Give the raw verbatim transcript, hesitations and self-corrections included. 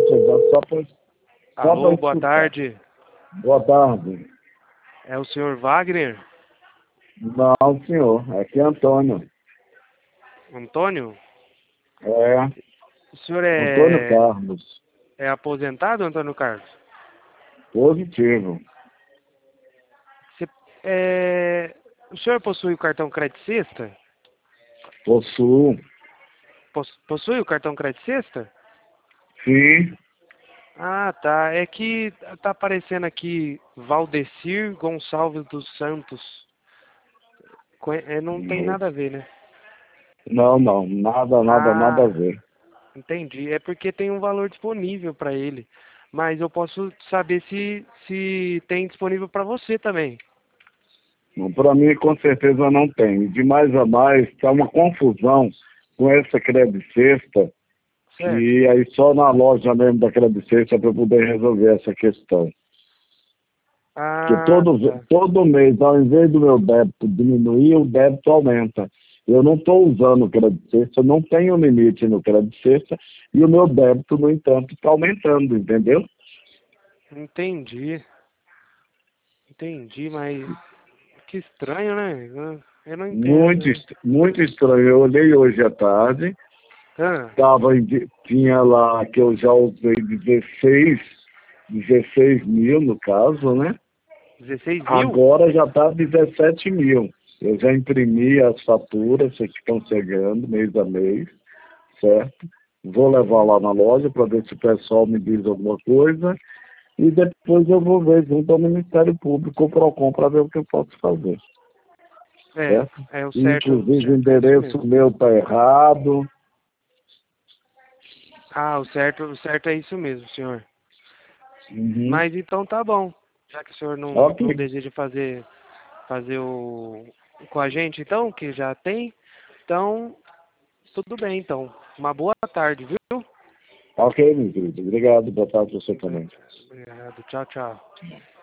chegando só para só Alô, para boa escutar. tarde. Boa tarde. É o senhor Wagner? Não, senhor. Aqui é Antônio. Antônio? É, O senhor Antônio é, Carlos. é aposentado, Antônio Carlos? Positivo. Você- é, o senhor possui o cartão Crédito Sexta? Possuo. Pos- Possui o cartão Crédito Sexta? Sim. Ah, tá. É que tá aparecendo aqui Valdecir Gonçalves dos Santos. Conhe- é, não tem nada a ver, né? Não, não. Nada, nada, nada a Ah, ver. entendi. É porque tem um valor disponível para ele. Mas eu posso saber se, se tem disponível para você também. Para mim, com certeza, não tem. De mais a mais, está uma confusão com essa credicesta, Certo? que aí só na loja mesmo da credicesta para poder resolver essa questão. Porque Ah, todo, tá. todo mês, ao invés do meu débito diminuir, o débito aumenta. Eu não estou usando o crédito sexta, eu não tenho limite no crédito sexta, e o meu débito, no entanto, está aumentando, entendeu? Entendi. Entendi, mas que estranho, né? Eu eu não Muito, entendo. est- muito estranho. Eu olhei hoje à tarde, Ah, tava em, tinha lá que eu já usei dezesseis, dezesseis mil no caso, né? dezesseis mil? Agora já está dezessete mil. Eu já imprimi as faturas que estão chegando mês a mês, certo? Vou levar lá na loja para ver se o pessoal me diz alguma coisa e depois eu vou ver junto ao Ministério Público ou PROCON para ver o que eu posso fazer, É, certo? é o E, certo, o inclusive o certo é isso endereço mesmo. meu está errado. Ah, o certo, o certo é isso mesmo, senhor. Uhum. Mas então tá bom. Já que o senhor não, Ok, não deseja fazer, fazer o com a gente, então, que já tem, então tudo bem, então. Uma boa tarde, viu? ok, meu querido. Obrigado. Boa tarde para você também. Obrigado. Tchau, tchau.